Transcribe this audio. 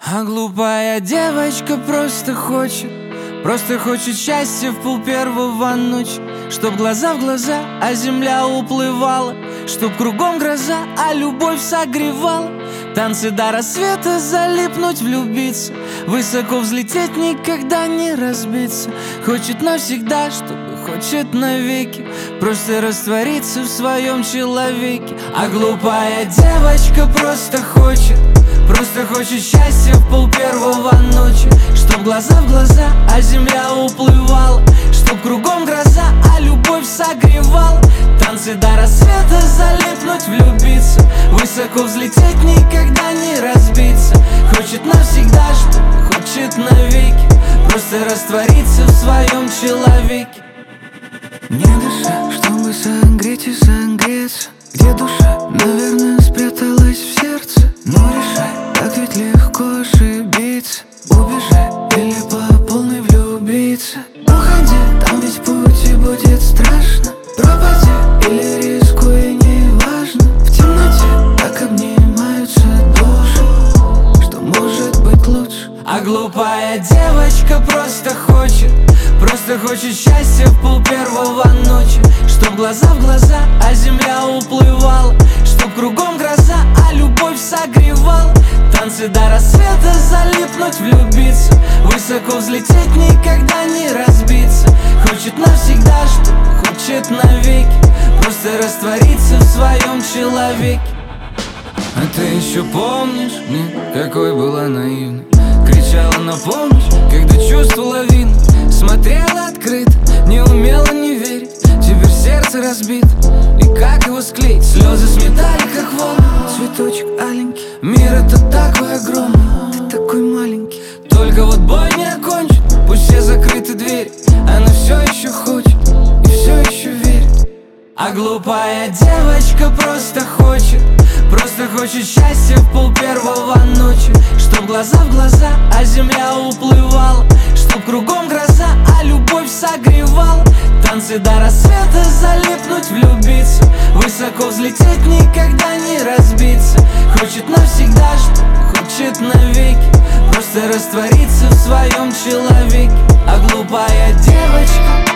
А глупая девочка просто хочет счастья в пол-первого ночи. Чтоб глаза в глаза, а земля уплывала, чтоб кругом гроза, а любовь согревала. Танцы до рассвета, залипнуть, влюбиться, высоко взлететь, никогда не разбиться. Хочет навсегда, чтобы хочет навеки, просто раствориться в своем человеке. А глупая девочка просто хочет счастья в пол-первого ночи. Чтоб глаза в глаза, а земля уплывала, чтоб кругом гроза, а любовь согревала. Танцы до рассвета, залипнуть, влюбиться, высоко взлететь, никогда не разбиться. Хочет навсегда, чтобы хочет навеки, просто раствориться в своем человеке. Не дыша, чтобы согреть и согреться. Где душа, наверное, спряталась в сердце. Но решай, так ведь легко ошибиться. Убежай или по полной влюбиться. Уходи, там ведь путь и будет страшно. Пропади или рискуй, неважно. В темноте так обнимаются души, что может быть лучше. А глупая девочка просто хочет счастья в пол-первого ночи. Чтоб глаза в глаза, а земля уплывала, чтоб кругом гроза, а любовь согревала. Танцы до рассвета, залипнуть, влюбиться, высоко взлететь, никогда не разбиться. Хочет навсегда, чтобы хочет навеки, просто раствориться в своем человеке. А ты еще помнишь, какой была наивной? Кричала на помощь, когда чувство лавин. Смотрела открыто, не умела не верить. Теперь сердце разбито, и как его склеить? Слезы сметали, как волны. Цветочек аленький, мир это такой огромный, ты такой маленький. Только вот бой не окончен, пусть все закрыты двери. Она все еще хочет и все еще верит. А глупая девочка просто хочет счастья в пол-первого ночи. Чтоб глаза в глаза, а земля уплывала, чтоб кругом гроза, а любовь согревала. Танцы до рассвета, залипнуть, влюбиться, высоко взлететь, никогда не разбиться. Хочет навсегда, чтобы хочет навеки, просто раствориться в своем человеке. А глупая девочка